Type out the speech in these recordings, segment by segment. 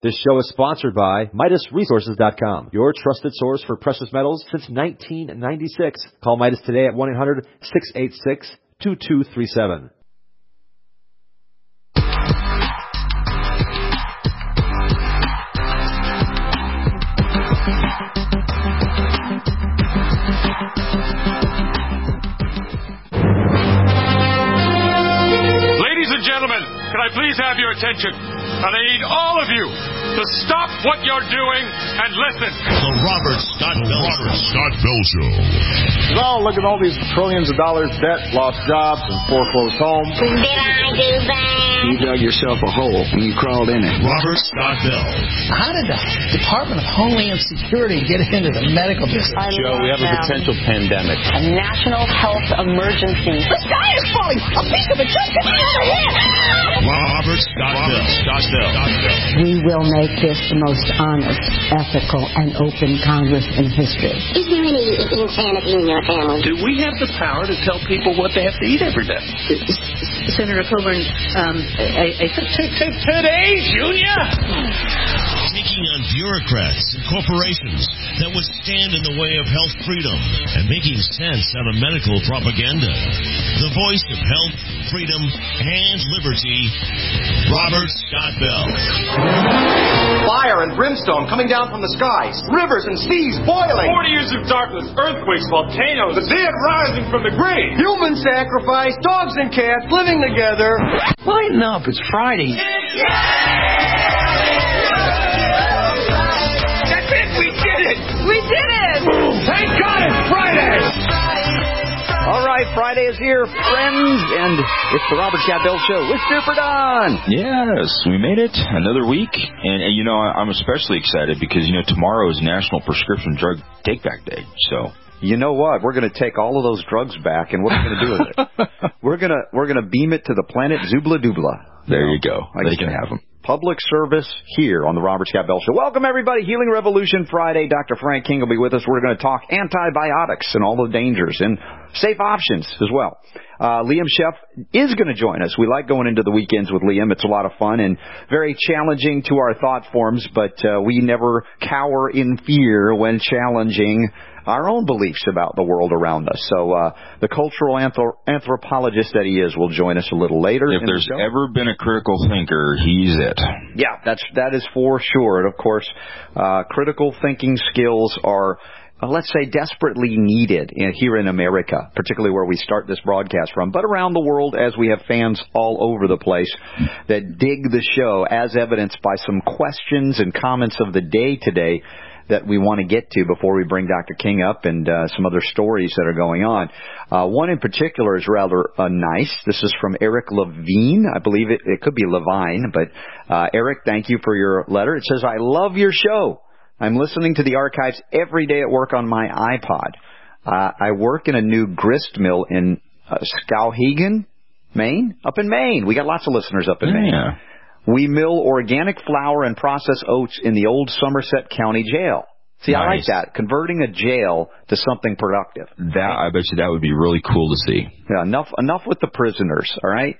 This show is sponsored by MidasResources.com, your trusted source for precious metals since 1996. Call Midas today at 1-800-686-2237. Ladies and gentlemen, can I please have your attention? And I need all of you to stop what you're doing and listen. The Robert Scott Bell Show. Oh, look at all these trillions of dollars debt, lost jobs, and foreclosed homes. Did I do that? You dug yourself a hole and you crawled in it. Robert Scott Bell. How did the Department of Homeland Security get into the medical business? Joe, we have a potential pandemic. A national health emergency. The sky is falling! A piece of it just hit me over here! Robert Scott Bell. We will make this the most honest, ethical, and open Congress in history. Is there any insanity in your family? Do we have the power to tell people what they have to eat every day? Senator Coburn, Today, Junior! Taking on bureaucrats and corporations that would stand in the way of health freedom and making sense out of medical propaganda. The voice of health, freedom, and liberty, Robert Scott Bell. Fire and brimstone coming down from the skies, rivers and seas boiling. 40 years of darkness, earthquakes, volcanoes, the dead rising from the grave. Human sacrifice, dogs and cats living together. Lighten up, it's Friday. That's it, we did it! we did it! Thank God it's Friday! All right, Friday is here, friends, and it's the Robert Scott Bell Show with Super Don. Yes, we made it another week, and you know, I'm especially excited because, you know, tomorrow is National Prescription Drug Take-Back Day, so... You know what? We're going to take all of those drugs back, and what are we going to do with it? We're going to beam it to the planet Zubla Dubla. There you go. They can have them. Public service here on the Robert Scott Bell Show. Welcome, everybody. Healing Revolution Friday. Dr. Frank King will be with us. We're going to talk antibiotics and all the dangers and safe options as well. Liam Sheff is going to join us. We like going into the weekends with Liam. It's a lot of fun and very challenging to our thought forms, but we never cower in fear when challenging our own beliefs about the world around us. So the cultural anthropologist that he is will join us a little later. If there's ever been a critical thinker, he's it. Yeah, that is for sure. And, of course, critical thinking skills are, let's say, desperately needed here in America, particularly where we start this broadcast from, but around the world as we have fans all over the place that dig the show, as evidenced by some questions and comments of the day today that we want to get to before we bring Dr. King up and some other stories that are going on. One in particular is rather nice. This is from Eric Levine. I believe it could be Levine, but Eric, thank you for your letter. It says, I love your show. I'm listening to the archives every day at work on my iPod. I work in a new grist mill in Skowhegan, Maine? Up in Maine. We got lots of listeners up in Maine. Yeah. We mill organic flour and process oats in the old Somerset County Jail. See, nice. I like that. Converting a jail to something productive. I bet you that would be really cool to see. Yeah, enough with the prisoners, all right?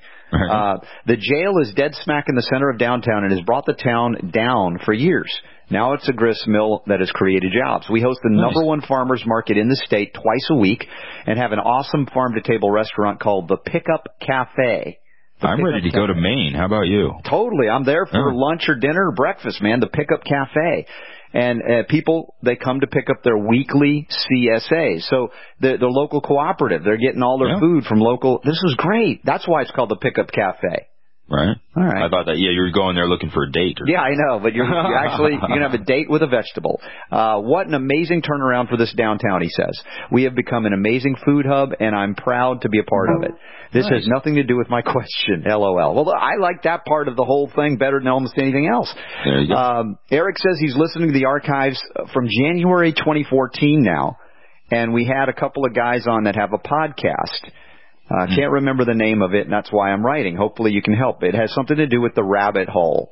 The jail is dead smack in the center of downtown and has brought the town down for years. Now it's a grist mill that has created jobs. We host the number one farmers market in the state twice a week and have an awesome farm-to-table restaurant called the Pickup Cafe. I'm ready to go to Maine. How about you? Totally. I'm there for lunch or dinner or breakfast, man, the Pickup Cafe. And people, they come to pick up their weekly CSA. So the local cooperative, they're getting all their food from local. This is great. That's why it's called the Pickup Cafe. Right. All right. I thought that, you were going there looking for a date. Yeah, I know, but you're actually, you're going to have a date with a vegetable. What an amazing turnaround for this downtown, he says. We have become an amazing food hub, and I'm proud to be a part of it. This has nothing to do with my question, LOL. Well, I like that part of the whole thing better than almost anything else. There you go. Eric says he's listening to the archives from January 2014 now, and we had a couple of guys on that have a podcast. Can't remember the name of it, and that's why I'm writing. Hopefully you can help. It has something to do with the rabbit hole.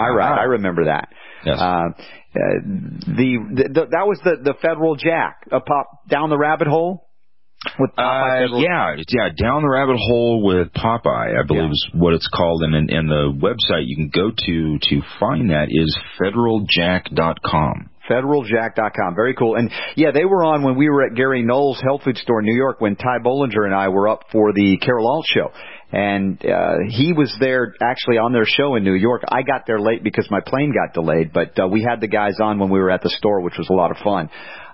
I remember that. Yes. That was the federal jack, pop down the rabbit hole. With Popeye yeah, Down the Rabbit Hole with Popeye, I believe is what it's called. And the website you can go to find that is federaljack.com. Federaljack.com. Very cool. And, yeah, they were on when we were at Gary Knowles' health food store in New York when Ty Bollinger and I were up for the Carol Alt show. And he was there actually on their show in New York. I got there late because my plane got delayed, but we had the guys on when we were at the store, which was a lot of fun.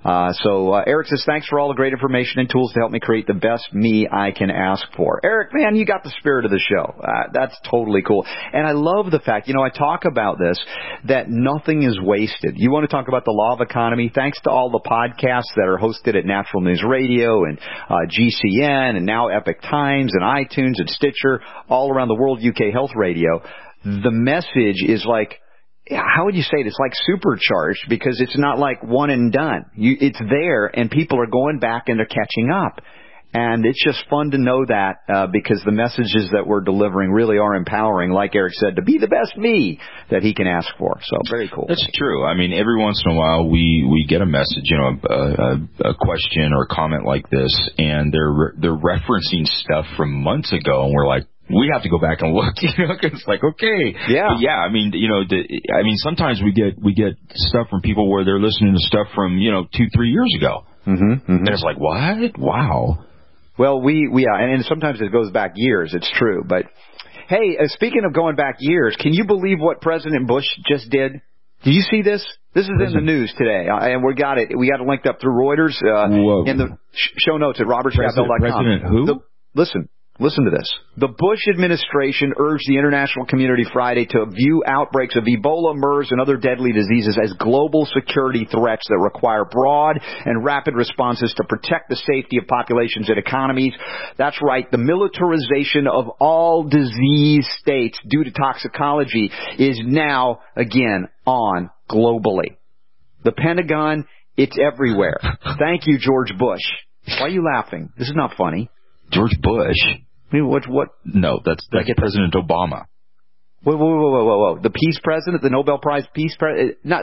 So Eric says, thanks for all the great information and tools to help me create the best me I can ask for. Eric, man, you got the spirit of the show. That's totally cool. And I love the fact, I talk about this, that nothing is wasted. You want to talk about the law of economy? Thanks to all the podcasts that are hosted at Natural News Radio and GCN and now Epic Times and iTunes and Stitcher, all around the world, UK Health Radio. The message is like, how would you say it? It's like supercharged because it's not like one and done. It's there, and people are going back and they're catching up. And it's just fun to know that because the messages that we're delivering really are empowering, like Eric said, to be the best me that he can ask for. So very cool. That's true. I mean, every once in a while we get a message, a question or a comment like this, and they're referencing stuff from months ago, and we're like, we have to go back and look, it's like, okay. Yeah. But yeah, I mean, sometimes we get stuff from people where they're listening to stuff from, 2-3 years ago. And it's like, what? Wow. Well, and sometimes it goes back years, it's true. But, hey, speaking of going back years, can you believe what President Bush just did? Do you see this? This is in the news today, and we got it linked up through Reuters in the show notes at robertschapbell.com. President who? Listen to this. The Bush administration urged the international community Friday to view outbreaks of Ebola, MERS, and other deadly diseases as global security threats that require broad and rapid responses to protect the safety of populations and economies. That's right. The militarization of all disease states due to toxicology is now, again, on globally. The Pentagon, it's everywhere. Thank you, George Bush. Why are you laughing? This is not funny. George Bush? I mean, what? No, that's President Obama. Whoa. The peace president, the Nobel Prize peace president? No.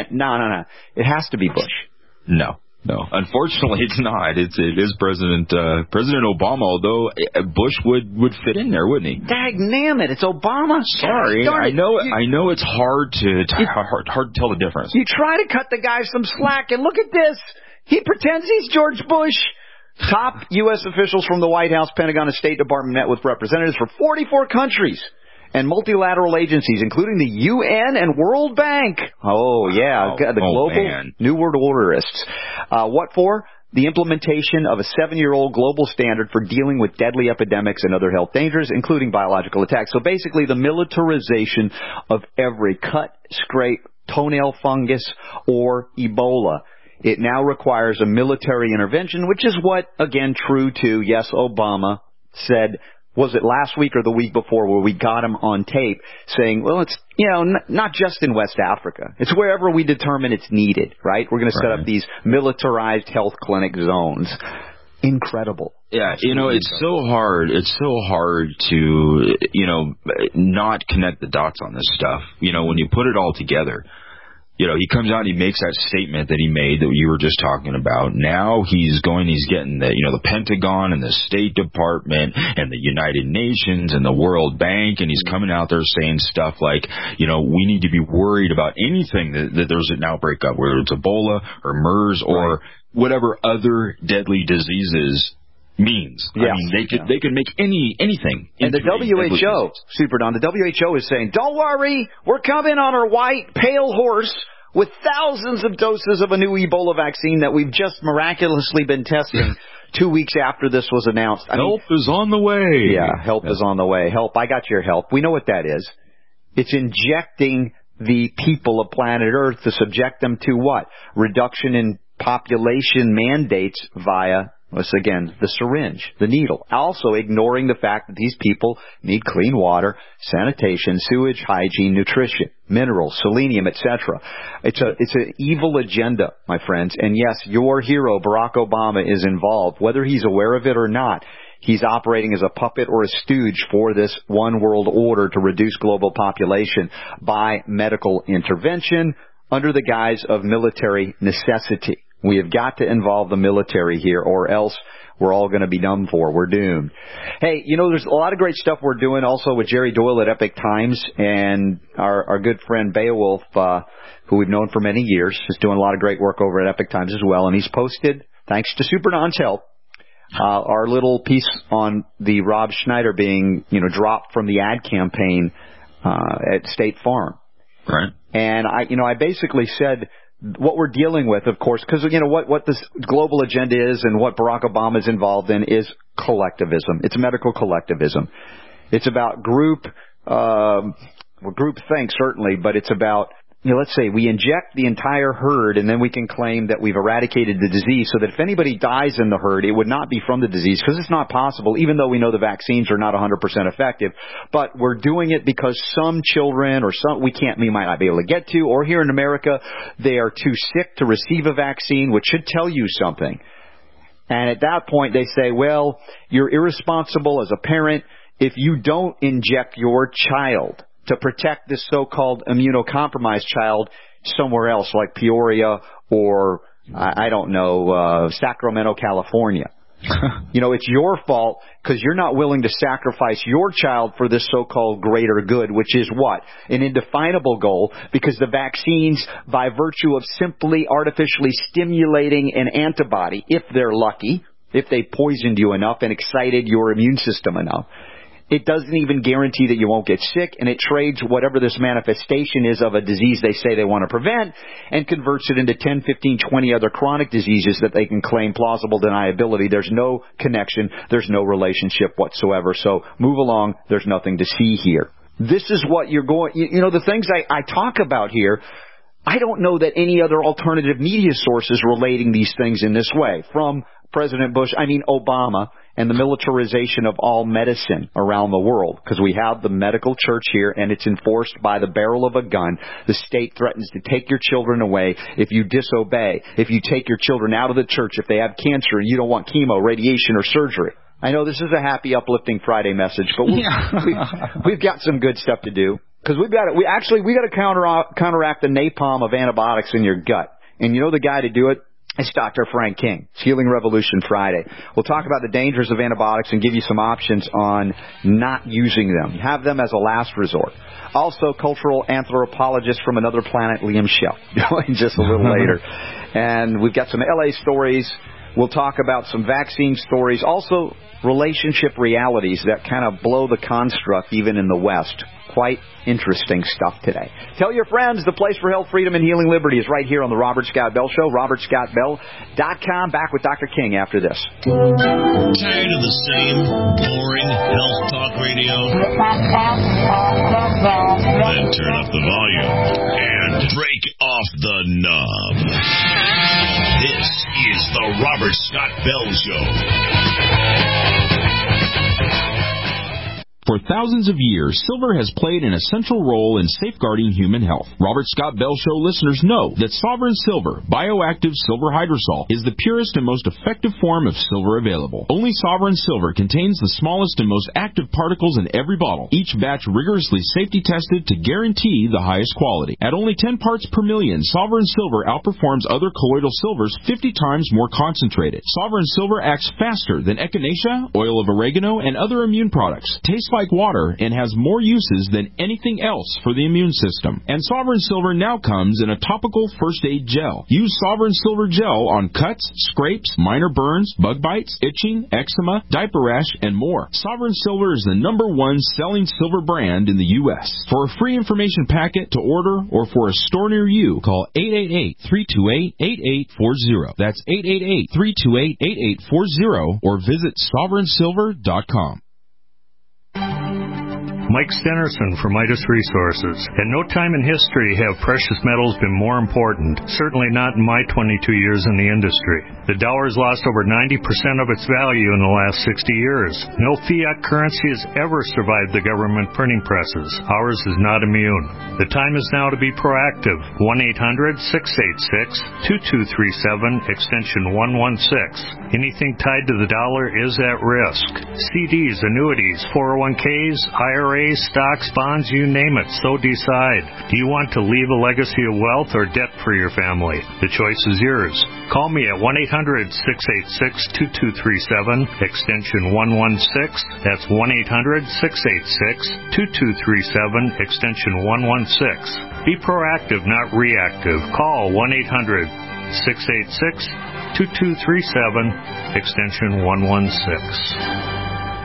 It has to be Bush. No. Unfortunately, it's not. It is President Obama, although Bush would fit in there, wouldn't he? Dagnammit, it's Obama. Sorry. I know it's hard to tell the difference. You try to cut the guy some slack, and look at this. He pretends he's George Bush. Top U.S. officials from the White House, Pentagon, and State Department met with representatives from 44 countries and multilateral agencies, including the UN and World Bank. Oh, yeah, the global New World Orderists. What for? The implementation of a 7-year-old global standard for dealing with deadly epidemics and other health dangers, including biological attacks. So basically the militarization of every cut, scrape, toenail fungus, or Ebola. It now requires a military intervention, which is what, again, true to, yes, Obama said, was it last week or the week before where we got him on tape saying, well, it's, not just in West Africa. It's wherever we determine it's needed, right? We're going to set up these militarized health clinic zones. Incredible. Yeah, it's so hard. It's so hard to, not connect the dots on this stuff. When you put it all together. He comes out and he makes that statement that he made that you were just talking about. Now he's getting the Pentagon and the State Department and the United Nations and the World Bank, and he's coming out there saying stuff like, we need to be worried about anything that there's an outbreak of, whether it's Ebola or MERS or whatever other deadly diseases means. Yes. I mean, they could make anything. And the WHO, Super Don, the WHO is saying, don't worry, we're coming on our white, pale horse with thousands of doses of a new Ebola vaccine that we've just miraculously been testing 2 weeks after this was announced. Help is on the way. Yeah, help is on the way. Help, I got your help. We know what that is. It's injecting the people of planet Earth to subject them to what? Reduction in population mandates via, once again, the syringe, the needle. Also ignoring the fact that these people need clean water, sanitation, sewage, hygiene, nutrition, minerals, selenium, etc. It's an evil agenda, my friends. And yes, your hero, Barack Obama, is involved. Whether he's aware of it or not, he's operating as a puppet or a stooge for this one world order to reduce global population by medical intervention under the guise of military necessity. We have got to involve the military here, or else we're all going to be done for. We're doomed. Hey, there's a lot of great stuff we're doing also with Jerry Doyle at Epic Times, and our good friend Beowulf, who we've known for many years, is doing a lot of great work over at Epic Times as well. And he's posted, thanks to Super Don's help, our little piece on the Rob Schneider being, dropped from the ad campaign at State Farm. Right. And I basically said what we're dealing with, of course, because what this global agenda is and what Barack Obama is involved in is collectivism. It's medical collectivism. It's about group think certainly, but it's about, let's say we inject the entire herd and then we can claim that we've eradicated the disease so that if anybody dies in the herd, it would not be from the disease, because it's not possible, even though we know the vaccines are not 100% effective. But we're doing it because some children or we might not be able to get to, or here in America, they are too sick to receive a vaccine, which should tell you something. And at that point, they say, well, you're irresponsible as a parent if you don't inject your child to protect this so-called immunocompromised child somewhere else, like Peoria or, Sacramento, California. It's your fault because you're not willing to sacrifice your child for this so-called greater good, which is what? An indefinable goal, because the vaccines, by virtue of simply artificially stimulating an antibody, if they're lucky, if they poisoned you enough and excited your immune system enough, it doesn't even guarantee that you won't get sick, and it trades whatever this manifestation is of a disease they say they want to prevent and converts it into 10, 15, 20 other chronic diseases that they can claim plausible deniability. There's no connection. There's no relationship whatsoever. So move along. There's nothing to see here. This is what you're going... the things I talk about here, I don't know that any other alternative media sources relating these things in this way. From President Obama, and the militarization of all medicine around the world, because we have the medical church here, and it's enforced by the barrel of a gun. The state threatens to take your children away if you disobey, if you take your children out of the church, if they have cancer and you don't want chemo, radiation, or surgery. I know this is a happy, uplifting Friday message, but we've got some good stuff to do, because we got to counteract the napalm of antibiotics in your gut. And the guy to do it? It's Dr. Frank King. It's Healing Revolution Friday. We'll talk about the dangers of antibiotics and give you some options on not using them. Have them as a last resort. Also, cultural anthropologist from another planet, Liam Shell, just a little later. And we've got some LA stories. We'll talk about some vaccine stories. Also, relationship realities that kind of blow the construct even in the West. Quite interesting stuff today. Tell your friends the place for health, freedom, and healing liberty is right here on the Robert Scott Bell Show. RobertScottBell.com. Back with Dr. King after this. Tired of the same boring health talk radio? Then turn up the volume and break off the knob. This is the Robert Scott Bell Show. For thousands of years, silver has played an essential role in safeguarding human health. Robert Scott Bell Show listeners know that Sovereign Silver, bioactive silver hydrosol, is the purest and most effective form of silver available. Only Sovereign Silver contains the smallest and most active particles in every bottle, each batch rigorously safety tested to guarantee the highest quality. At only 10 parts per million, Sovereign Silver outperforms other colloidal silvers 50 times more concentrated. Sovereign Silver acts faster than echinacea, oil of oregano, and other immune products. Tastes like water and has more uses than anything else for the immune system. And Sovereign Silver now comes in a topical first aid gel. Use Sovereign Silver gel on cuts, scrapes, minor burns, bug bites, itching, eczema, diaper rash, and more. Sovereign Silver is the #1 selling silver brand in the U.S. For a free information packet to order or for a store near you, call 888-328-8840. That's 888-328-8840 or visit sovereignsilver.com. Mike Stenerson from Midas Resources. At no time in history have precious metals been more important, certainly not in my 22 years in the industry. The dollar has lost over 90% of its value in the last 60 years. No fiat currency has ever survived the government printing presses. Ours is not immune. The time is now to be proactive. 1-800-686-2237, extension 116. Anything tied to the dollar is at risk. CDs, annuities, 401ks, IRAs, IRAs, stocks, bonds, you name it. So decide. Do you want to leave a legacy of wealth or debt for your family? The choice is yours. Call me at 1-800-686-2237, extension 116. That's 1-800-686-2237, extension 116. Be proactive, not reactive. Call 1-800-686-2237, extension 116.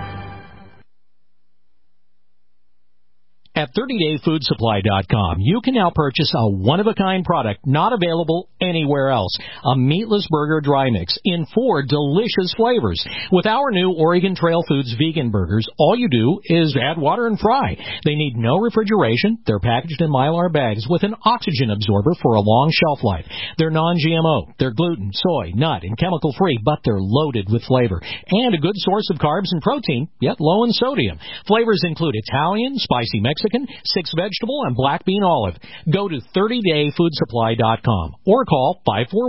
At 30dayfoodsupply.com, you can now purchase a one-of-a-kind product not available anywhere else. A meatless burger dry mix in 4 delicious flavors. With our new Oregon Trail Foods vegan burgers, all you do is add water and fry. They need no refrigeration. They're packaged in Mylar bags with an oxygen absorber for a long shelf life. They're non-GMO. They're gluten, soy, nut, and chemical-free, but they're loaded with flavor. And a good source of carbs and protein, yet low in sodium. Flavors include Italian, spicy Mexican, 6 vegetable, and black bean olive. Go to 30dayfoodsupply.com or call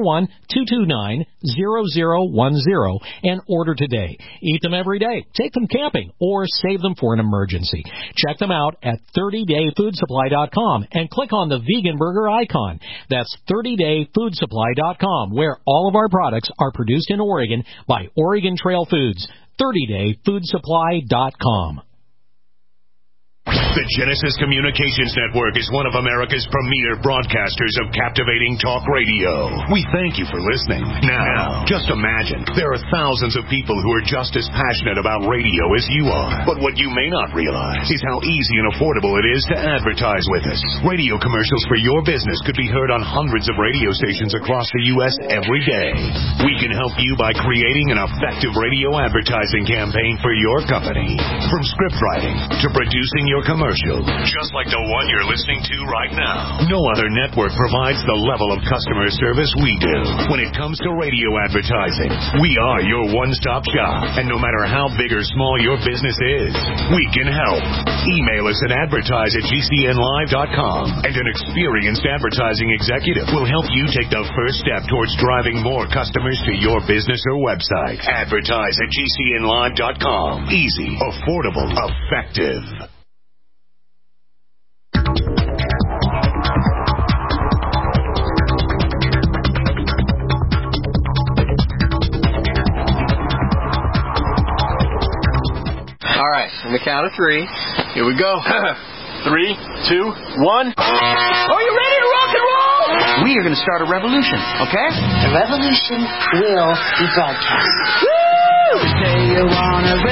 541-229-0010 and order today. Eat them every day, take them camping, or save them for an emergency. Check them out at 30dayfoodsupply.com and click on the vegan burger icon. That's 30dayfoodsupply.com, where all of our products are produced in Oregon by Oregon Trail Foods. 30dayfoodsupply.com. The Genesis Communications Network is one of America's premier broadcasters of captivating talk radio. We thank you for listening. Now, just imagine, there are thousands of people who are just as passionate about radio as you are. But what you may not realize is how easy and affordable it is to advertise with us. Radio commercials for your business could be heard on hundreds of radio stations across the U.S. every day. We can help you by creating an effective radio advertising campaign for your company. From script writing to producing your commercial, just like the one you're listening to right now. No other network provides the level of customer service we do. When it comes to radio advertising, we are your one-stop shop. And no matter how big or small your business is, we can help. Email us at advertise@gcnlive.com, and an experienced advertising executive will help you take the first step towards driving more customers to your business or website. Advertise@gcnlive.com. Easy, affordable, effective. All right, on the count of 3, here we go. 3, 2, 1. Are you ready to rock and roll? We are going to start a revolution, okay? The revolution will be broadcast. Woo! Say you want a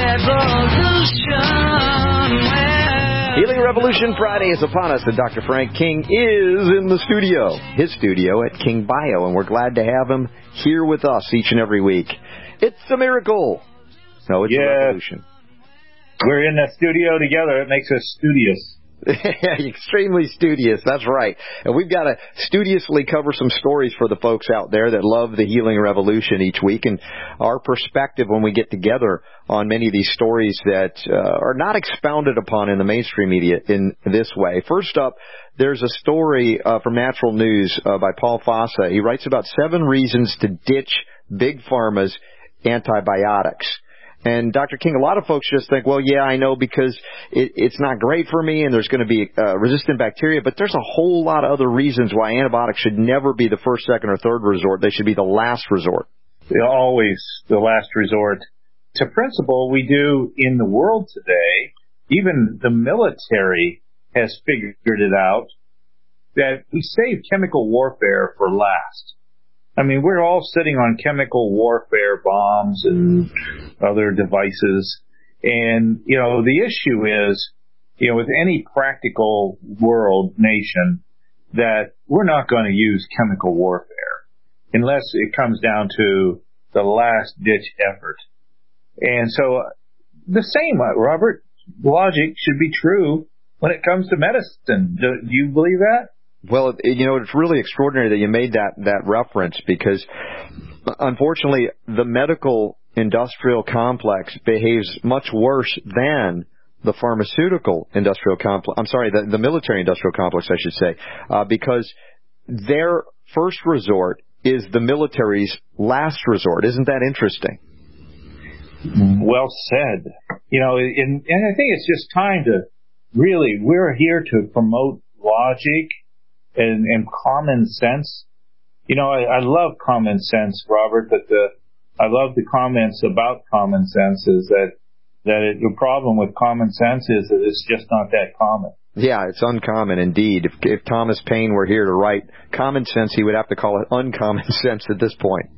revolution. Healing Revolution Friday is upon us, and Dr. Frank King is in the studio, his studio at King Bio, and we're glad to have him here with us each and every week. It's a miracle. No, it's a revolution. We're in the studio together. It makes us studious. Extremely studious, that's right. And we've got to studiously cover some stories for the folks out there that love the Healing Revolution each week, and our perspective when we get together on many of these stories that are not expounded upon in the mainstream media in this way. First up, there's a story from Natural News by Paul Fossa. He writes about 7 reasons to ditch Big Pharma's antibiotics. And Dr. King, a lot of folks just think, well, yeah, I know because it's not great for me and there's going to be resistant bacteria, but there's a whole lot of other reasons why antibiotics should never be the first, second, or third resort. They should be the last resort. They're always the last resort. To principle, we do in the world today, even the military has figured it out, that we save chemical warfare for last. I mean, we're all sitting on chemical warfare bombs and other devices. And, you know, the issue is, you know, with any practical world nation, that we're not going to use chemical warfare unless it comes down to the last ditch effort. And so the same, Robert, logic should be true when it comes to medicine. Do you believe that? Well, you know, it's really extraordinary that you made that reference because, unfortunately, the medical industrial complex behaves much worse than the pharmaceutical industrial complex. I'm sorry, the military industrial complex, I should say, because their first resort is the military's last resort. Isn't that interesting? Well said. You know, and I think it's just time to really, we're here to promote logic and common sense. You know, I love common sense, Robert, but I love the comments about common sense is that the problem with common sense is that it's just not that common. Yeah, it's uncommon indeed. If Thomas Paine were here to write common sense, he would have to call it uncommon sense at this point.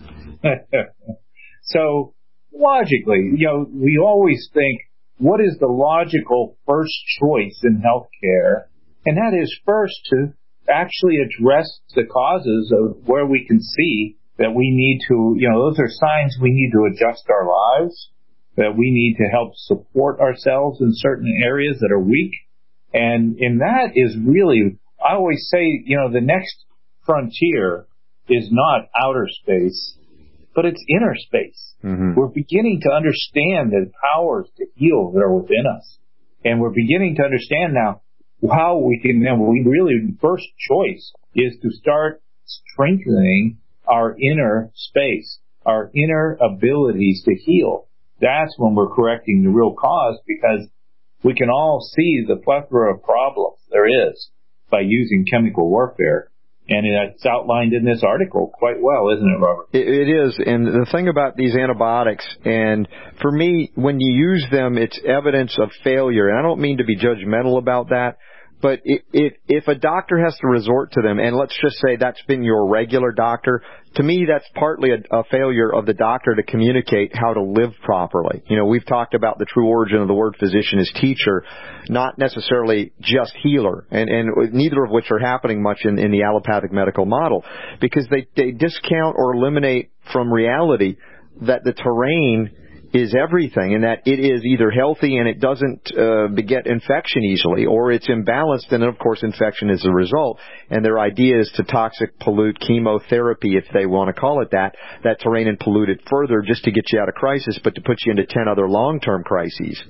So, logically, you know, we always think, what is the logical first choice in healthcare? And that is first to actually address the causes of where we can see that we need to, you know, those are signs we need to adjust our lives, that we need to help support ourselves in certain areas that are weak. And that is really, I always say, you know, the next frontier is not outer space, but it's inner space. Mm-hmm. We're beginning to understand the powers to heal that are within us. And we're beginning to understand now how we can, and we really, first choice is to start strengthening our inner space, our inner abilities to heal. That's when we're correcting the real cause, because we can all see the plethora of problems there is by using chemical warfare. And it's outlined in this article quite well, isn't it, Robert? It is. And the thing about these antibiotics, and for me, when you use them, it's evidence of failure. And I don't mean to be judgmental about that, but if a doctor has to resort to them, and let's just say that's been your regular doctor, to me that's partly a failure of the doctor to communicate how to live properly. You know, we've talked about the true origin of the word physician as teacher, not necessarily just healer, and neither of which are happening much in the allopathic medical model, because they discount or eliminate from reality that the terrain is everything, and that it is either healthy and it doesn't beget infection easily, or it's imbalanced, and of course infection is the result. And their idea is to toxic pollute chemotherapy, if they want to call it that terrain, and pollute it further just to get you out of crisis, but to put you into 10 other long-term crises.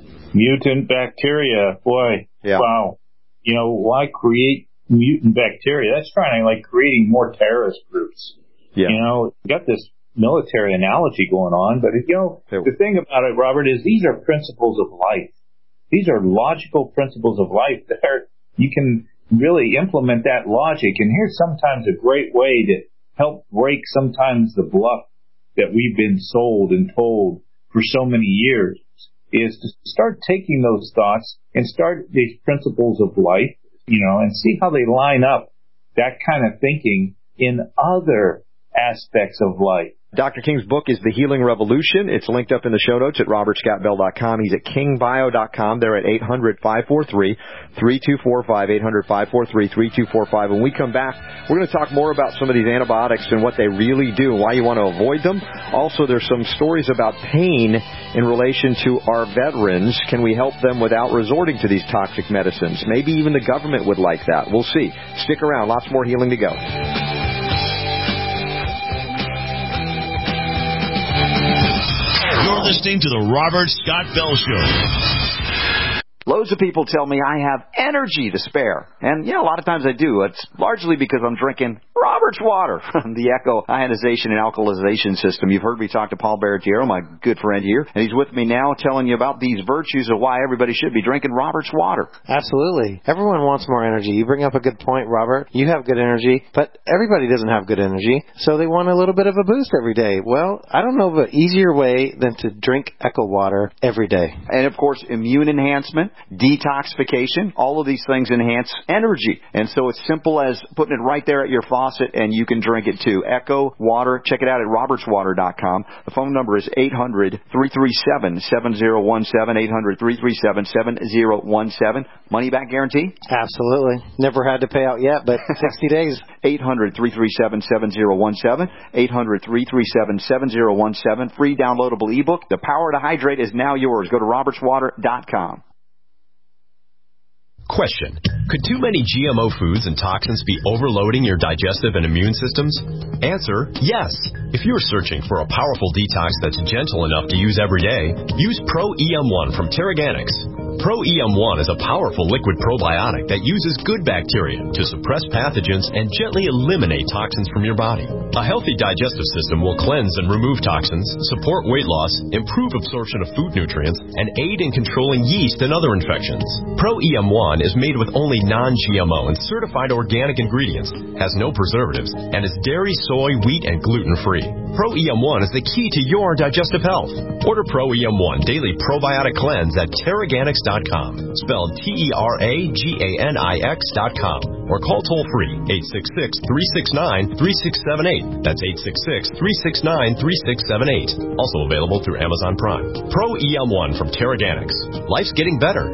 Mutant bacteria, boy, yeah. Wow. You know, why create mutant bacteria? That's trying to, like, creating more terrorist groups. Yeah. You know, you got this military analogy going on, but you know, the thing about it, Robert, is these are principles of life. These are logical principles of life that you can really implement that logic. And here's sometimes a great way to help break sometimes the bluff that we've been sold and told for so many years, is to start taking those thoughts and start these principles of life, you know, and see how they line up, that kind of thinking, in other aspects of life. Dr. King's book is The Healing Revolution. It's linked up in the show notes at robertscottbell.com. He's at kingbio.com. They're at 800-543-3245, 800-543-3245. When we come back, we're going to talk more about some of these antibiotics and what they really do, why you want to avoid them. Also, there's some stories about pain in relation to our veterans. Can we help them without resorting to these toxic medicines? Maybe even the government would like that. We'll see. Stick around. Lots more healing to go. You're listening to the Robert Scott Bell Show. Loads of people tell me I have energy to spare. And, yeah, a lot of times I do. It's largely because I'm drinking Robert's water from the Echo ionization and alkalization system. You've heard me talk to Paul Baratiero, my good friend here, and he's with me now telling you about these virtues of why everybody should be drinking Robert's water. Absolutely. Everyone wants more energy. You bring up a good point, Robert. You have good energy, but everybody doesn't have good energy, so they want a little bit of a boost every day. Well, I don't know of an easier way than to drink Echo water every day. And, of course, immune enhancement, detoxification, all of these things enhance energy. And so it's simple as putting it right there at your faucet, and you can drink it too. Echo Water. Check it out at robertswater.com. The phone number is 800-337-7017, 800-337-7017. Money back guarantee? Absolutely. Never had to pay out yet, but 60 days. 800-337-7017, 800-337-7017. Free downloadable ebook. The Power to Hydrate is now yours. Go to robertswater.com. Question: could too many GMO foods and toxins be overloading your digestive and immune systems? Answer: yes. If you're searching for a powerful detox that's gentle enough to use every day, use Pro EM1 from Terraganics. Pro EM1 is a powerful liquid probiotic that uses good bacteria to suppress pathogens and gently eliminate toxins from your body. A healthy digestive system will cleanse and remove toxins, support weight loss, improve absorption of food nutrients, and aid in controlling yeast and other infections. Pro EM1 is made with only non-GMO and certified organic ingredients, has no preservatives, and is dairy, soy, wheat, and gluten-free. Pro EM1 is the key to your digestive health. Order Pro EM1 Daily Probiotic Cleanse at Teraganix.com, spelled Teraganix.com, or call toll-free 866-369-3678. That's 866-369-3678. Also available through Amazon Prime. Pro EM1 from Teraganix. Life's getting better.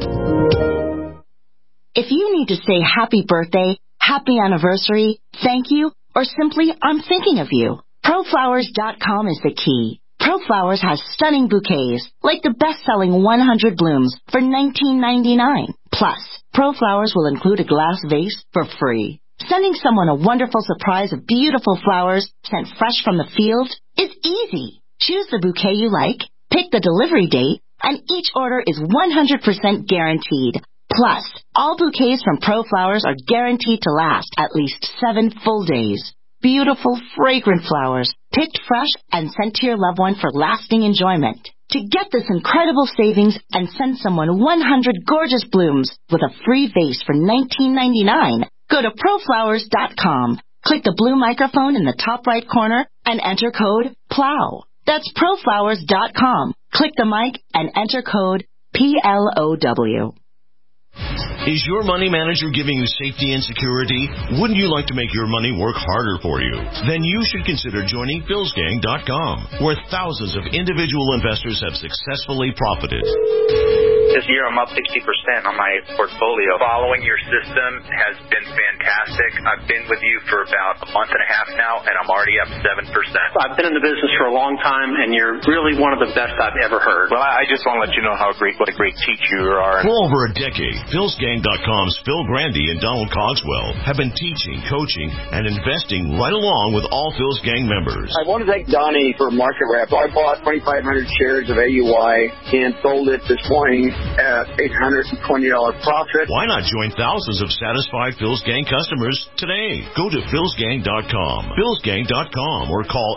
If you need to say happy birthday, happy anniversary, thank you, or simply I'm thinking of you, ProFlowers.com is the key. ProFlowers has stunning bouquets, like the best-selling 100 blooms for $19.99. Plus, ProFlowers will include a glass vase for free. Sending someone a wonderful surprise of beautiful flowers sent fresh from the field is easy. Choose the bouquet you like, pick the delivery date, and each order is 100% guaranteed. Plus, all bouquets from ProFlowers are guaranteed to last at least 7 full days. Beautiful, fragrant flowers, picked fresh and sent to your loved one for lasting enjoyment. To get this incredible savings and send someone 100 gorgeous blooms with a free vase for $19.99, go to ProFlowers.com. Click the blue microphone in the top right corner and enter code PLOW. That's ProFlowers.com. Click the mic and enter code PLOW. Is your money manager giving you safety and security? Wouldn't you like to make your money work harder for you? Then you should consider joining PhilsGang.com, where thousands of individual investors have successfully profited. This year I'm up 60% on my portfolio. Following your system has been fantastic. I've been with you for about a month and a half now, and I'm already up 7%. I've been in the business for a long time, and you're really one of the best I've ever heard. Well, I just want to let you know what a great teacher you are. For over a decade, PhilsGang.com's Phil Grandy and Donald Cogswell have been teaching, coaching, and investing right along with all Phil's Gang members. I want to thank Donnie for market rep. I bought 2,500 shares of AUI and sold it this morning at $820 profit. Why not join thousands of satisfied Phil's Gang customers today? Go to philsgang.com, philsgang.com, or call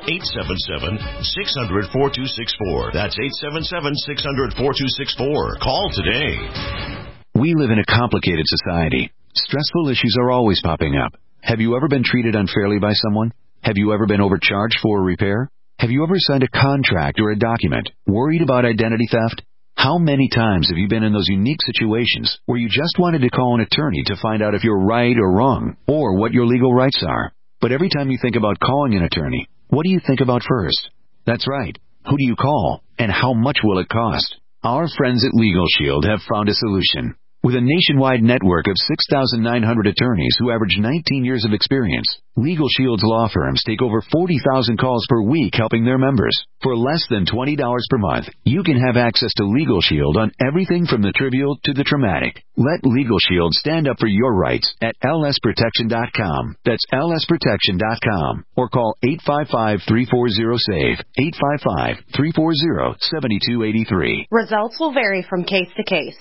877-600-4264. That's 877-600-4264. Call today. We live in a complicated society. Stressful issues are always popping up. Have you ever been treated unfairly by someone? Have you ever been overcharged for a repair? Have you ever signed a contract or a document? Worried about identity theft? How many times have you been in those unique situations where you just wanted to call an attorney to find out if you're right or wrong, or what your legal rights are? But every time you think about calling an attorney, what do you think about first? That's right. Who do you call, and how much will it cost? Our friends at Legal Shield have found a solution. With a nationwide network of 6,900 attorneys who average 19 years of experience, Legal Shield's law firms take over 40,000 calls per week helping their members. For less than $20 per month, you can have access to Legal Shield on everything from the trivial to the traumatic. Let Legal Shield stand up for your rights at lsprotection.com. That's lsprotection.com. Or call 855-340-SAVE, 855-340-7283. Results will vary from case to case.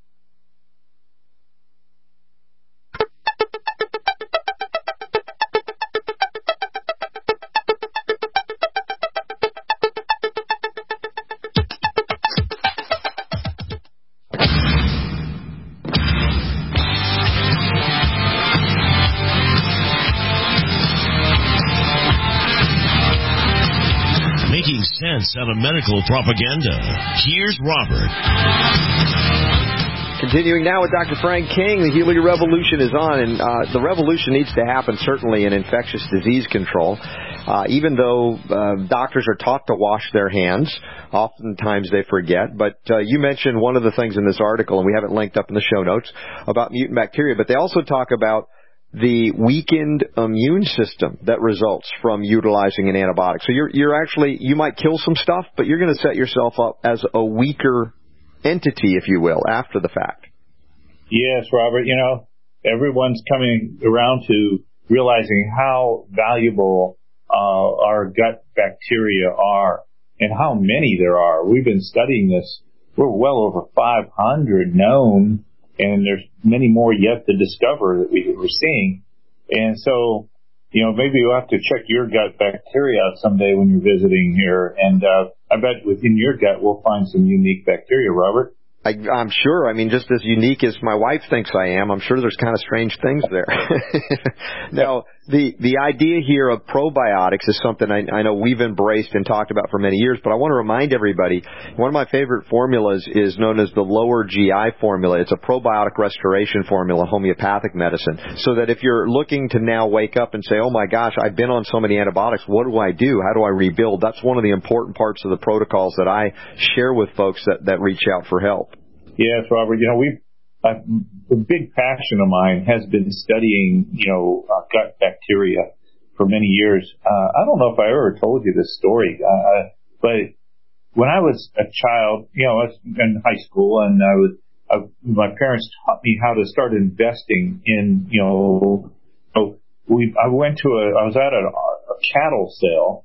Making sense out of medical propaganda. Here's Robert. Continuing now with Dr. Frank King, the Healing Revolution is on, and the revolution needs to happen certainly in infectious disease control. Even though doctors are taught to wash their hands, oftentimes they forget. But you mentioned one of the things in this article, and we have it linked up in the show notes, about mutant bacteria, but they also talk about the weakened immune system that results from utilizing an antibiotic. So you're actually, you might kill some stuff, but you're going to set yourself up as a weaker entity, if you will, after the fact. Yes, Robert, you know, everyone's coming around to realizing how valuable our gut bacteria are and how many there are. We've been studying this we're well over 500 known, and there's many more yet to discover that we're seeing. And so, maybe you'll have to check your gut bacteria out someday when you're visiting here. And I bet within your gut we'll find some unique bacteria, Robert. I'm sure. I mean, just as unique as my wife thinks I am, I'm sure there's kind of strange things there. Now, the idea here of probiotics is something I know we've embraced and talked about for many years, but I want to remind everybody, one of my favorite formulas is known as the lower GI formula. It's a probiotic restoration formula, homeopathic medicine, so that if you're looking to now wake up and say, oh my gosh, I've been on so many antibiotics, what do I do? How do I rebuild? That's one of the important parts of the protocols that I share with folks that reach out for help. Yes, Robert. A big passion of mine has been studying, gut bacteria for many years. I don't know if I ever told you this story, but when I was a child, I was in high school, and my parents taught me how to start investing in, I was at a cattle sale,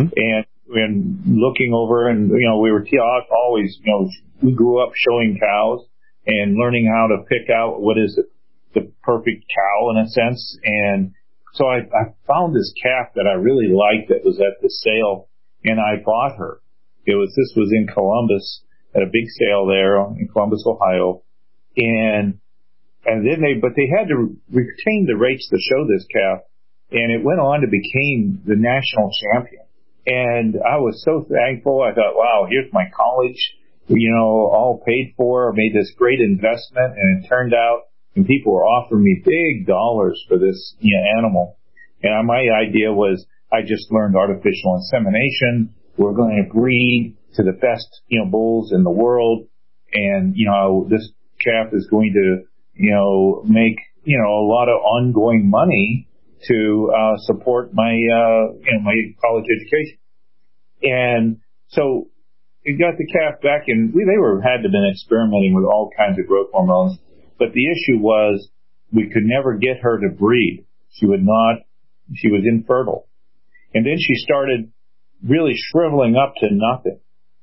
and looking over, and we were always, we grew up showing cows and learning how to pick out what is the perfect cow in a sense. And so I found this calf that I really liked that was at the sale, and I bought her. This was in Columbus at a big sale there in Columbus, Ohio, and then they had to retain the race to show this calf, and it went on to become the national champion. And I was so thankful. I thought, wow, here's my college, all paid for. I made this great investment, and it turned out, and people were offering me big dollars for this animal. And my idea was, I just learned artificial insemination. We're going to breed to the best, bulls in the world. And, this calf is going to, make, a lot of ongoing money to support my my college education. And so we got the calf back, and they had to been experimenting with all kinds of growth hormones, but the issue was we could never get her to breed. She was infertile. And then she started really shriveling up to nothing,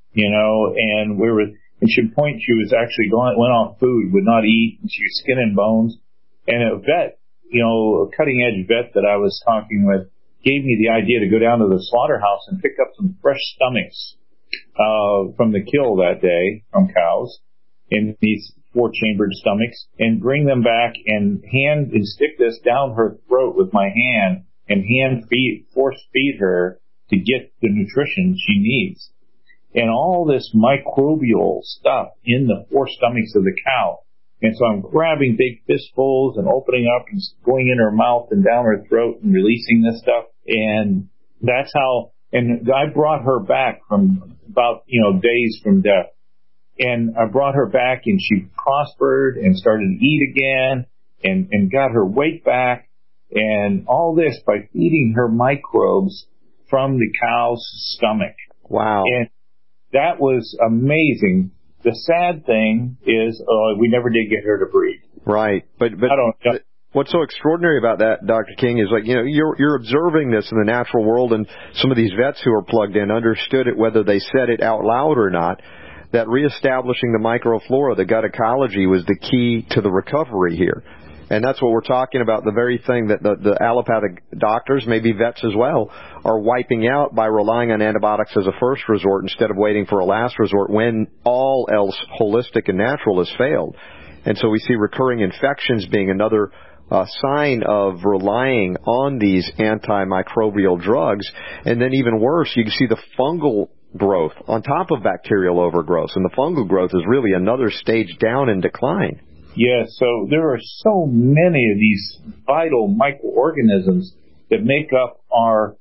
and she was actually went off food, would not eat, and she was skin and bones. And a vet, a cutting edge vet that I was talking with, gave me the idea to go down to the slaughterhouse and pick up some fresh stomachs from the kill that day from cows, in these 4-chambered stomachs, and bring them back and stick this down her throat with my hand and force feed her to get the nutrition she needs. And all this microbial stuff in the 4 stomachs of the cow. And so I'm grabbing big fistfuls and opening up and going in her mouth and down her throat and releasing this stuff. And that's how, and I brought her back from about, days from death. And I brought her back, and she prospered and started to eat again and got her weight back. And all this by feeding her microbes from the cow's stomach. Wow. And that was amazing. The sad thing is, we never did get her to breed. Right. But what's so extraordinary about that, Dr. King, is you're observing this in the natural world, and some of these vets who are plugged in understood it, whether they said it out loud or not, that reestablishing the microflora, the gut ecology, was the key to the recovery here. And that's what we're talking about, the very thing that the allopathic doctors, maybe vets as well, are wiping out by relying on antibiotics as a first resort instead of waiting for a last resort when all else holistic and natural has failed. And so we see recurring infections being another sign of relying on these antimicrobial drugs. And then even worse, you can see the fungal growth on top of bacterial overgrowth. And the fungal growth is really another stage down in decline. Yeah, so there are so many of these vital microorganisms that make up our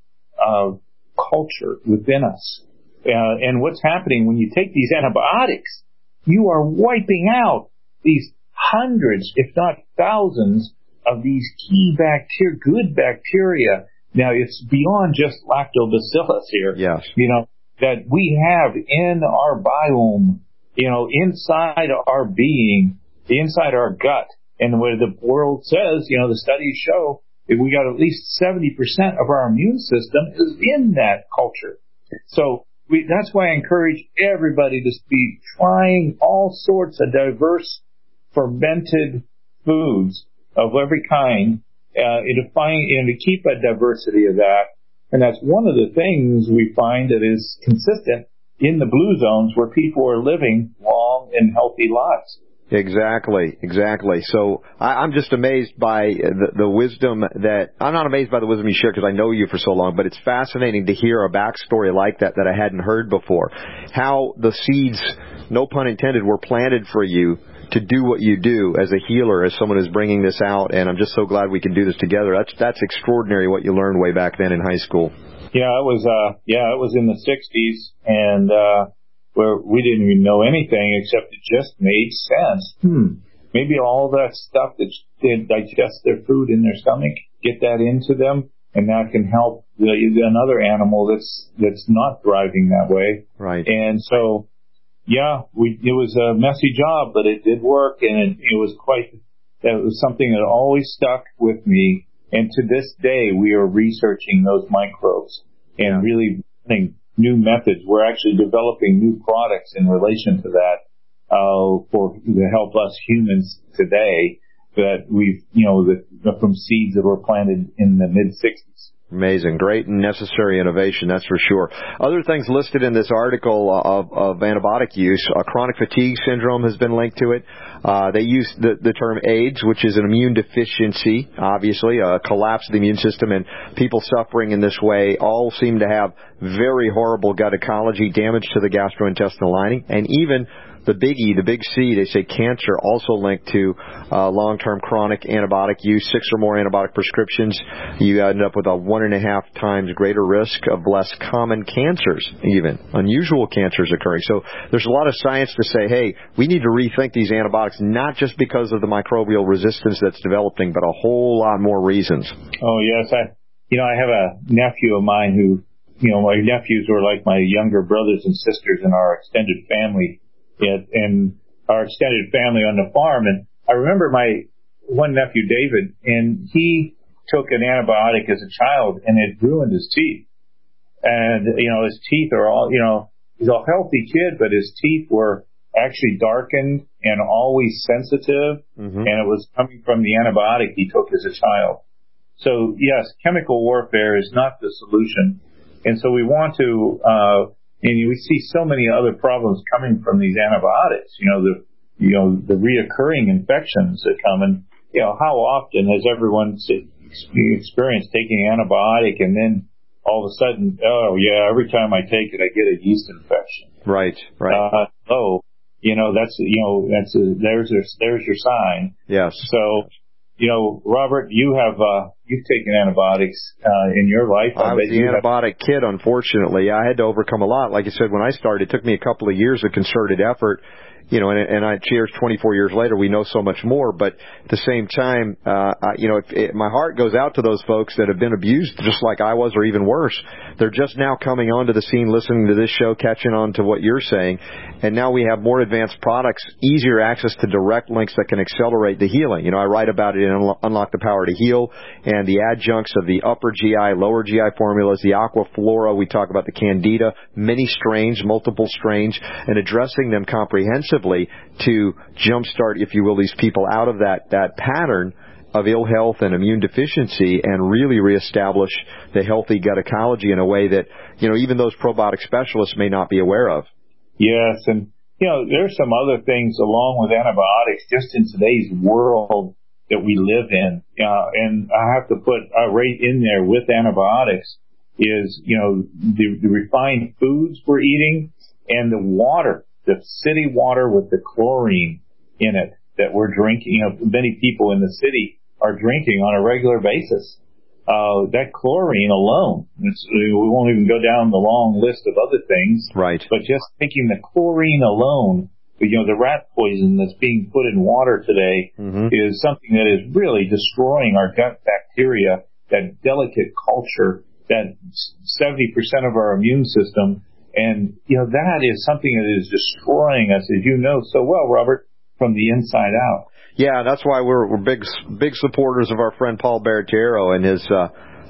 culture within us. And what's happening when you take these antibiotics, you are wiping out these hundreds, if not thousands, of these key bacteria, good bacteria. Now, it's beyond just lactobacillus here. Yes. That we have in our biome, inside our being, inside our gut. And where the world says, the studies show that we got at least 70% of our immune system is in that culture. So that's why I encourage everybody to be trying all sorts of diverse fermented foods of every kind, and to keep a diversity of that. And that's one of the things we find that is consistent in the blue zones where people are living long and healthy lives. Exactly. So I'm just amazed by the wisdom I'm not amazed by the wisdom you share because I know you for so long, but it's fascinating to hear a backstory like that I hadn't heard before. How the seeds, no pun intended, were planted for you to do what you do as a healer, as someone who's bringing this out, and I'm just so glad we can do this together. That's extraordinary what you learned way back then in high school. Yeah, it was in the 60s, and where we didn't even know anything except it just made sense. Maybe all that stuff that did digest their food in their stomach, get that into them, and that can help another animal that's not thriving that way. Right. And so, it was a messy job, but it did work, and it was something that always stuck with me. And to this day, we are researching those microbes and really learning new methods. We're actually developing new products in relation to that to help us humans today that from seeds that were planted in the mid-60s. Amazing. Great and necessary innovation, that's for sure. Other things listed in this article of antibiotic use, chronic fatigue syndrome has been linked to it. They use the term AIDS, which is an immune deficiency, obviously, a collapse of the immune system, and people suffering in this way all seem to have very horrible gut ecology, damage to the gastrointestinal lining, and even the biggie, the big C, they say cancer, also linked to long-term chronic antibiotic use. 6 or more antibiotic prescriptions, you end up with a 1.5 times greater risk of less common cancers, even unusual cancers occurring. So there's a lot of science to say, hey, we need to rethink these antibiotics, not just because of the microbial resistance that's developing, but a whole lot more reasons. Oh, yes. I have a nephew of mine who, my nephews were like my younger brothers and sisters in our extended family. And our extended family on the farm. And I remember my one nephew, David, and he took an antibiotic as a child, and it ruined his teeth. And, his teeth are all, he's a healthy kid, but his teeth were actually darkened and always sensitive. Mm-hmm. And it was coming from the antibiotic he took as a child. So, yes, chemical warfare is not the solution. And so we want to, and we see so many other problems coming from these antibiotics, the reoccurring infections that come. And, how often has everyone experienced taking an antibiotic and then all of a sudden, every time I take it, I get a yeast infection. Right. There's your sign. Yes. So, Robert, you've taken antibiotics in your life. I was the antibiotic kid, unfortunately. I had to overcome a lot. Like I said, when I started, it took me a couple of years of concerted effort. And I cheers 24 years later, we know so much more. But at the same time, my heart goes out to those folks that have been abused just like I was, or even worse. They're just now coming onto the scene, listening to this show, catching on to what you're saying. And now we have more advanced products, easier access to direct links that can accelerate the healing. I write about it in Unlock the Power to Heal, and the adjuncts of the upper GI, lower GI formulas, the Aquaflora. We talk about the Candida, many strains, multiple strains, and addressing them comprehensively to jumpstart, if you will, these people out of that pattern of ill health and immune deficiency and really reestablish the healthy gut ecology in a way that, even those probiotic specialists may not be aware of. Yes, and, there's some other things along with antibiotics just in today's world that we live in. And I have to put right in there with antibiotics is, the refined foods we're eating and the water. The city water with the chlorine in it that we're drinking. Many people in the city are drinking on a regular basis. That chlorine alone, we won't even go down the long list of other things. Right. But just taking the chlorine alone, the rat poison that's being put in water today is something that is really destroying our gut bacteria, that delicate culture, that 70% of our immune system. And, that is something that is destroying us, as you know so well, Robert, from the inside out. Yeah, that's why we're big supporters of our friend Paul Baratiero and his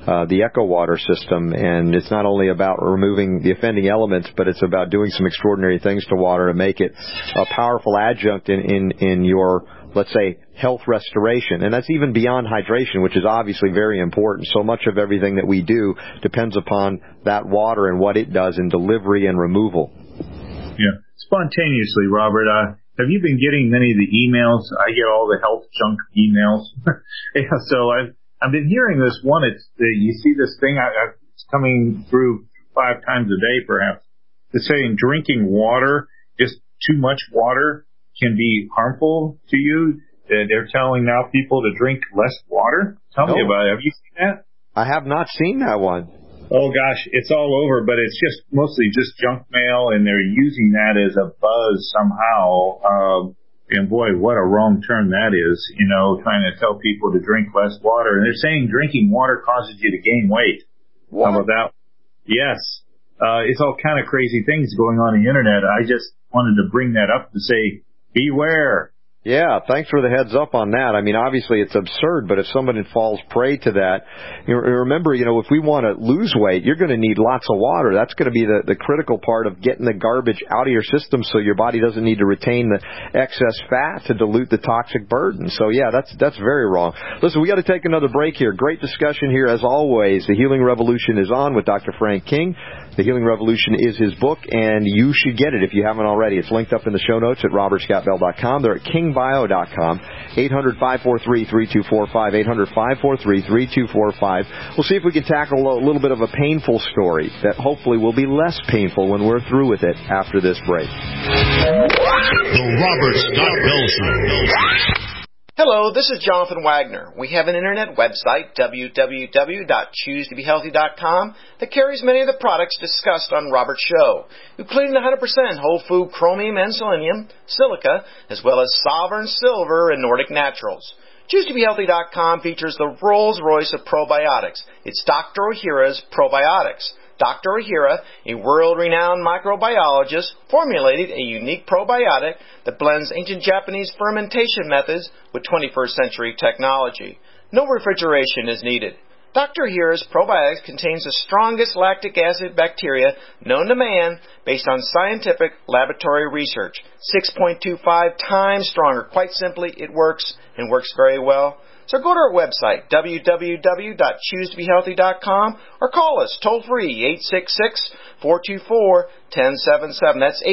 the EcoWater system, and it's not only about removing the offending elements, but it's about doing some extraordinary things to water to make it a powerful adjunct in your, let's say, health restoration. And that's even beyond hydration, which is obviously very important. So much of everything that we do depends upon that water and what it does in delivery and removal. Yeah, spontaneously, Robert. Have you been getting many of the emails? I get all the health junk emails. Yeah, so I've been hearing this one. You see this thing. It's coming through 5 times a day, perhaps. It's saying drinking water, just too much water, can be harmful to you. They're telling now people to drink less water. Tell me about it. Have you seen that? I have not seen that one. Oh, gosh, it's all over, but it's just mostly just junk mail, and they're using that as a buzz somehow. And, boy, what a wrong turn that is, trying to tell people to drink less water. And they're saying drinking water causes you to gain weight. What? How about that? Yes. It's all kind of crazy things going on the Internet. I just wanted to bring that up to say, beware. Yeah, thanks for the heads up on that. I mean, obviously it's absurd, but if somebody falls prey to that, remember, if we want to lose weight, you're going to need lots of water. That's going to be the critical part of getting the garbage out of your system so your body doesn't need to retain the excess fat to dilute the toxic burden. So, yeah, that's very wrong. Listen, we got to take another break here. Great discussion here, as always. The Healing Revolution is on with Dr. Frank King. The Healing Revolution is his book, and you should get it if you haven't already. It's linked up in the show notes at robertscottbell.com. They're at kingbio.com. 800-543-3245. 800-543-3245. We'll see if we can tackle a little bit of a painful story that hopefully will be less painful when we're through with it after this break. The Robert Scott Bell Show. Hello, this is Jonathan Wagner. We have an internet website, www.choosetobehealthy.com, that carries many of the products discussed on Robert's show, including the 100% whole food chromium and selenium, silica, as well as Sovereign Silver and Nordic Naturals. ChooseToBeHealthy.com features the Rolls-Royce of probiotics. It's Dr. Ohhira's Probiotics. Dr. Ohhira, a world-renowned microbiologist, formulated a unique probiotic that blends ancient Japanese fermentation methods with 21st century technology. No refrigeration is needed. Dr. Ohhira's probiotics contains the strongest lactic acid bacteria known to man based on scientific laboratory research. 6.25 times stronger. Quite simply, it works and works very well. So go to our website, www.choosetobehealthy.com, or call us toll-free, 866-424-1077. That's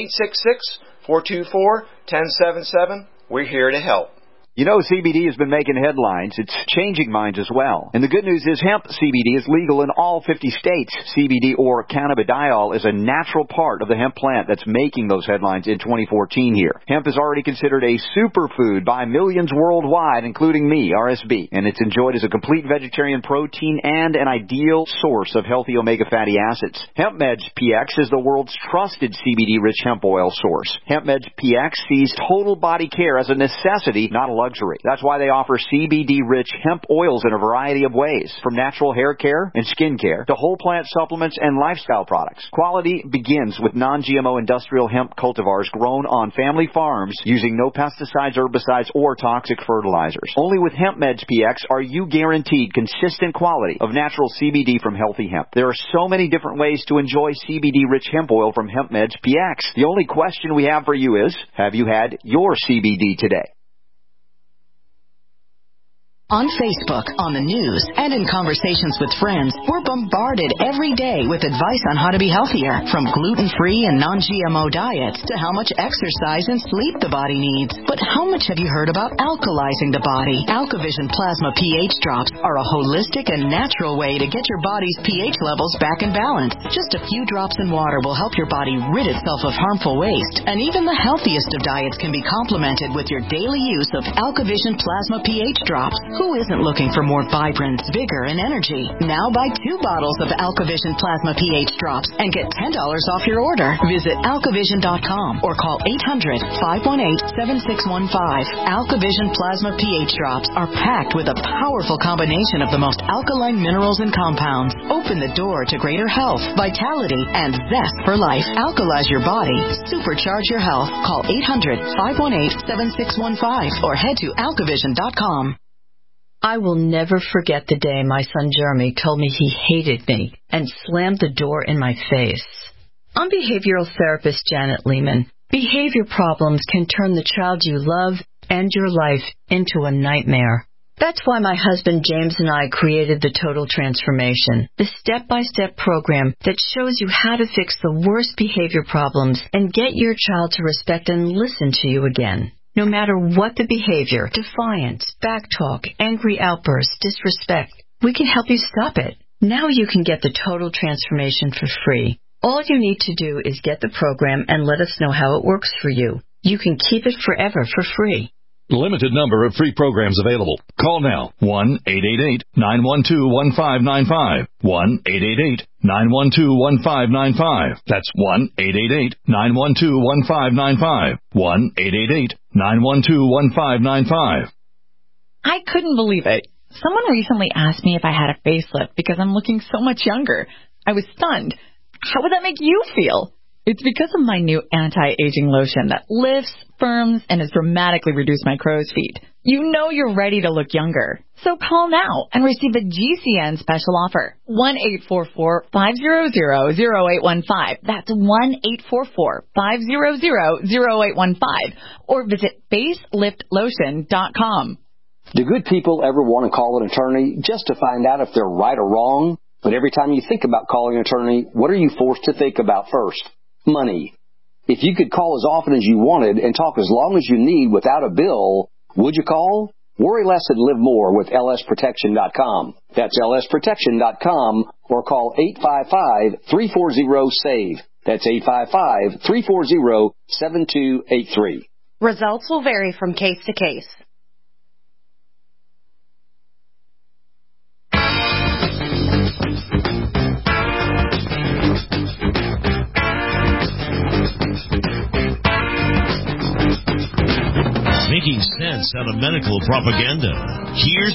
866-424-1077. We're here to help. CBD has been making headlines. It's changing minds as well. And the good news is hemp CBD is legal in all 50 states. CBD, or cannabidiol, is a natural part of the hemp plant that's making those headlines in 2014 here. Hemp is already considered a superfood by millions worldwide, including me, RSB. And it's enjoyed as a complete vegetarian protein and an ideal source of healthy omega fatty acids. HempMeds PX is the world's trusted CBD-rich hemp oil source. HempMeds PX sees total body care as a necessity, not a luxury. That's why they offer CBD-rich hemp oils in a variety of ways, from natural hair care and skin care to whole plant supplements and lifestyle products. Quality begins with non-GMO industrial hemp cultivars grown on family farms using no pesticides, herbicides, or toxic fertilizers. Only with HempMeds PX are you guaranteed consistent quality of natural CBD from healthy hemp. There are so many different ways to enjoy CBD-rich hemp oil from HempMeds PX. The only question we have for you is, have you had your CBD today? On Facebook, on the news, and in conversations with friends, we're bombarded every day with advice on how to be healthier, from gluten-free and non-GMO diets to how much exercise and sleep the body needs. But how much have you heard about alkalizing the body? AlkaVision Plasma pH drops are a holistic and natural way to get your body's pH levels back in balance. Just a few drops in water will help your body rid itself of harmful waste, and even the healthiest of diets can be complemented with your daily use of AlkaVision Plasma pH drops. Who isn't looking for more vibrance, vigor, and energy? Now buy 2 bottles of AlkaVision Plasma pH drops and get $10 off your order. Visit AlkaVision.com or call 800-518-7615. AlkaVision Plasma pH drops are packed with a powerful combination of the most alkaline minerals and compounds. Open the door to greater health, vitality, and zest for life. Alkalize your body. Supercharge your health. Call 800-518-7615 or head to AlkaVision.com. I will never forget the day my son Jeremy told me he hated me and slammed the door in my face. I'm behavioral therapist Janet Lehman. Behavior problems can turn the child you love and your life into a nightmare. That's why my husband James and I created the Total Transformation, the step-by-step program that shows you how to fix the worst behavior problems and get your child to respect and listen to you again. No matter what the behavior, defiance, backtalk, angry outbursts, disrespect, we can help you stop it. Now you can get the Total Transformation for free. All you need to do is get the program and let us know how it works for you. You can keep it forever for free. Limited number of free programs available. Call now. 1-888-912-1595. 1-888-912-1595. That's 1-888-912-1595. 1-888-912-1595. I couldn't believe it. Someone recently asked me if I had a facelift because I'm looking so much younger. I was stunned. How would that make you feel? It's because of my new anti-aging lotion that lifts, firms, and has dramatically reduced my crow's feet. You know you're ready to look younger. So call now and receive a GCN special offer. 1-844-500-0815. That's 1-844-500-0815. Or visit faceliftslotion.com. Do good people ever want to call an attorney just to find out if they're right or wrong? But every time you think about calling an attorney, what are you forced to think about first? Money. If you could call as often as you wanted and talk as long as you need without a bill, would you call? Worry less and live more with lsprotection.com. That's lsprotection.com or call 855-340-SAVE. That's 855-340-7283. Results will vary from case to case. Making sense out of medical propaganda. Here's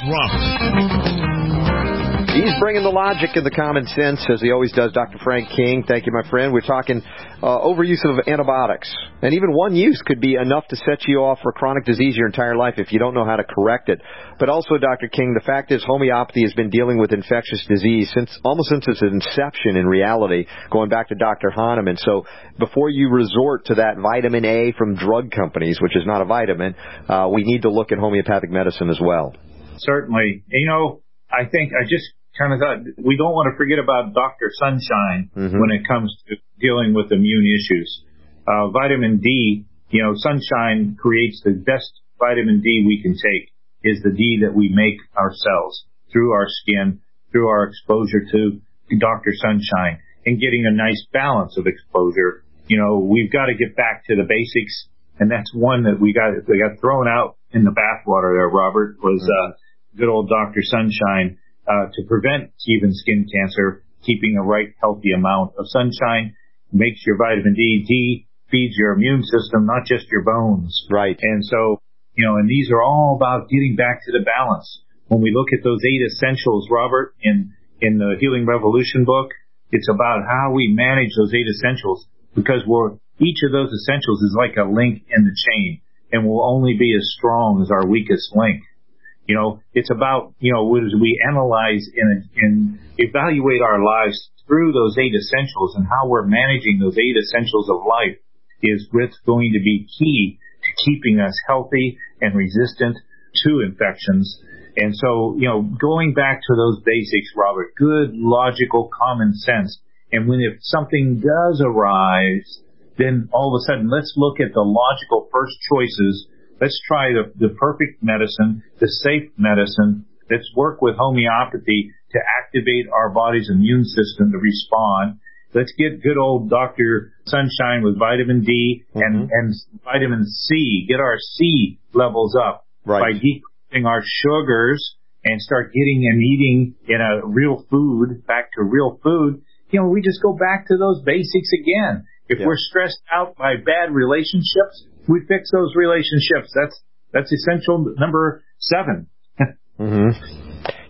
Robert. He's bringing the logic and the common sense, as he always does, Dr. Frank King. Thank you, my friend. We're talking overuse of antibiotics. And even one use could be enough to set you off for chronic disease your entire life if you don't know how to correct it. But also, Dr. King, the fact is homeopathy has been dealing with infectious disease almost since its inception in reality, going back to Dr. Hahnemann. So before you resort to that vitamin A from drug companies, which is not a vitamin, we need to look at homeopathic medicine as well. Certainly. You know, I think I just kind of thought we don't want to forget about Dr. Sunshine when it comes to dealing with immune issues. Vitamin D, you know, Sunshine creates the best vitamin D we can take, is the D that we make ourselves through our skin, through our exposure to Dr. Sunshine, and getting a nice balance of exposure. You know, we've got to get back to the basics, and that's one that we got thrown out in the bathwater there, Robert, was good old Dr. Sunshine. To prevent even skin cancer, keeping a right healthy amount of sunshine makes your vitamin D. D feeds your immune system, not just your bones. Right. And so, you know, and these are all about getting back to the balance. When we look at those 8 essentials, Robert, in the Healing Revolution book, it's about how we manage those 8 essentials, because each of those essentials is like a link in the chain, and will only be as strong as our weakest link. You know, it's about, you know, as we analyze and evaluate our lives through those 8 essentials and how we're managing those 8 essentials of life is what's going to be key to keeping us healthy and resistant to infections. And so, you know, going back to those basics, Robert, good, logical, common sense. And if something does arise, then all of a sudden, let's look at the logical first choices. Let's try the perfect medicine, the safe medicine. Let's work with homeopathy to activate our body's immune system to respond. Let's get good old Dr. Sunshine with vitamin D and vitamin C. Get our C levels up by decreasing our sugars and start getting and eating in a real food, back to real food. You know, we just go back to those basics again. If we're stressed out by bad relationships, we fix those relationships. That's essential number 7.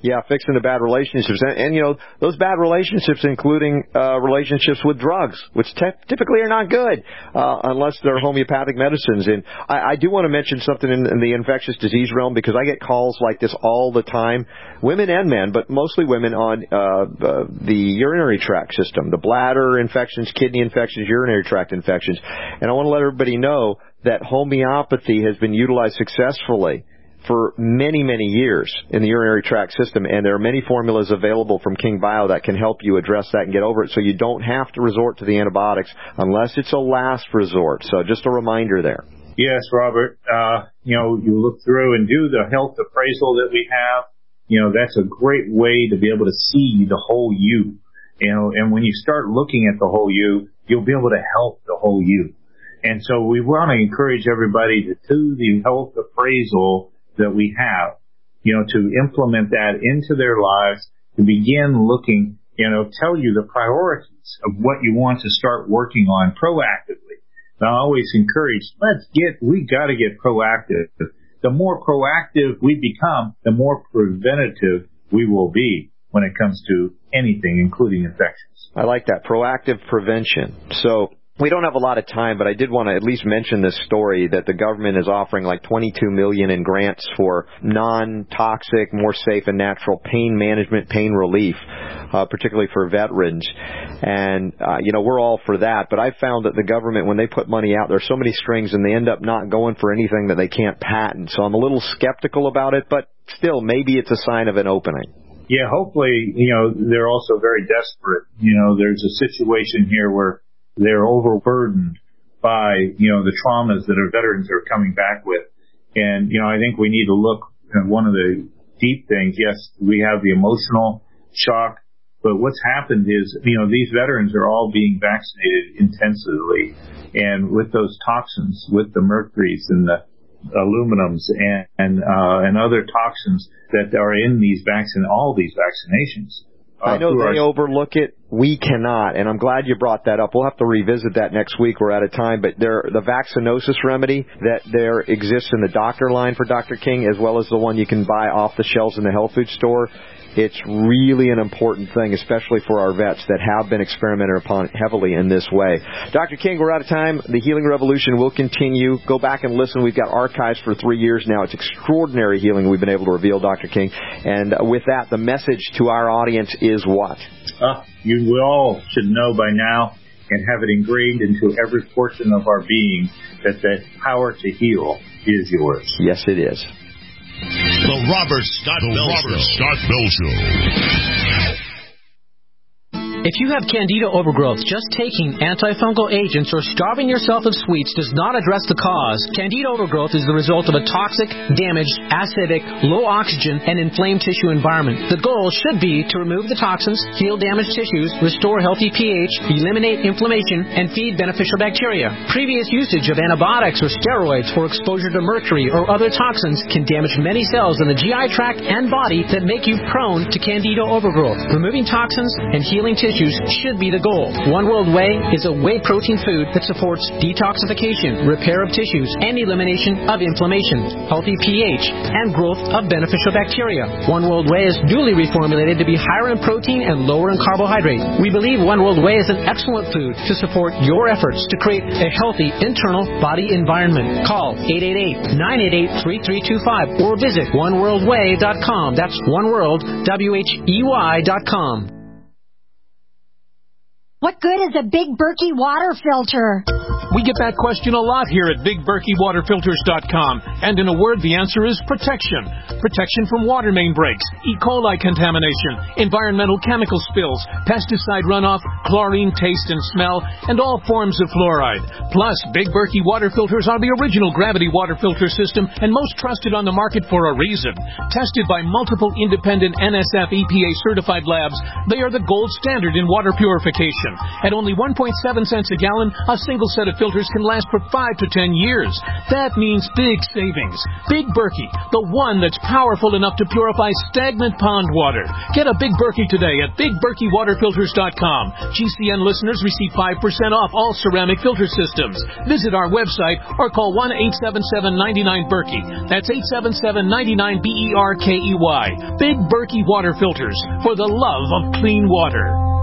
Yeah, fixing the bad relationships. And those bad relationships, including relationships with drugs, which typically are not good unless they're homeopathic medicines. And I do want to mention something in the infectious disease realm, because I get calls like this all the time, women and men, but mostly women, on the urinary tract system, the bladder infections, kidney infections, urinary tract infections. And I want to let everybody know that homeopathy has been utilized successfully for many, many years in the urinary tract system, and there are many formulas available from King Bio that can help you address that and get over it, so you don't have to resort to the antibiotics unless it's a last resort. So just a reminder there. Yes, Robert. You look through and do the health appraisal that we have. That's a great way to be able to see the whole you. And when you start looking at the whole you, you'll be able to help the whole you. And so we want to encourage everybody to do the health appraisal that we have, to implement that into their lives, to begin looking, tell you the priorities of what you want to start working on proactively. And I always encourage, we got to get proactive. The more proactive we become, the more preventative we will be when it comes to anything, including infections. I like that, proactive prevention. So we don't have a lot of time, but I did want to at least mention this story that the government is offering like $22 million in grants for non-toxic, more safe and natural pain management, pain relief, particularly for veterans. And, we're all for that. But I found that the government, when they put money out, there's so many strings, and they end up not going for anything that they can't patent. So I'm a little skeptical about it, but still, maybe it's a sign of an opening. Yeah, hopefully, they're also very desperate. There's a situation here where they're overburdened by, the traumas that our veterans are coming back with. And, I think we need to look at one of the deep things. Yes, we have the emotional shock, but what's happened is, these veterans are all being vaccinated intensively. And with those toxins, with the mercuries and the aluminums and other toxins that are in all these vaccinations. I know they overlook it. We cannot, and I'm glad you brought that up. We'll have to revisit that next week. We're out of time, but the vaccinosis remedy that there exists in the doctor line for Dr. King, as well as the one you can buy off the shelves in the health food store, it's really an important thing, especially for our vets that have been experimented upon heavily in this way. Dr. King, we're out of time. The healing revolution will continue. Go back and listen. We've got archives for 3 years now. It's extraordinary healing we've been able to reveal, Dr. King. And with that, the message to our audience is what? You all should know by now and have it ingrained into every portion of our being that the power to heal is yours. Yes, it is. The Robert Scott Bell Show. If you have candida overgrowth, just taking antifungal agents or starving yourself of sweets does not address the cause. Candida overgrowth is the result of a toxic, damaged, acidic, low oxygen, and inflamed tissue environment. The goal should be to remove the toxins, heal damaged tissues, restore healthy pH, eliminate inflammation, and feed beneficial bacteria. Previous usage of antibiotics or steroids or exposure to mercury or other toxins can damage many cells in the GI tract and body that make you prone to candida overgrowth. Removing toxins and healing tissues should be the goal. One World Whey is a whey protein food that supports detoxification, repair of tissues, and elimination of inflammation, healthy pH, and growth of beneficial bacteria. One World Whey is newly reformulated to be higher in protein and lower in carbohydrate. We believe One World Whey is an excellent food to support your efforts to create a healthy internal body environment. Call 888-988-3325 or visit oneworldwhey.com. That's oneworldwhey.com. What good is a Big Berkey water filter? We get that question a lot here at BigBerkeyWaterFilters.com. And in a word, the answer is protection. Protection from water main breaks, E. coli contamination, environmental chemical spills, pesticide runoff, chlorine taste and smell, and all forms of fluoride. Plus, Big Berkey water filters are the original gravity water filter system and most trusted on the market for a reason. Tested by multiple independent NSF EPA certified labs, they are the gold standard in water purification. At only 1.7 cents a gallon, a single set of filters can last for 5 to 10 years. That means big savings. Big Berkey, the one that's powerful enough to purify stagnant pond water. Get a Big Berkey today at BigBerkeyWaterFilters.com. GCN listeners receive 5% off all ceramic filter systems. Visit our website or call 1-877-99-BERKEY. That's 877-99-BERKEY. Big Berkey Water Filters, for the love of clean water.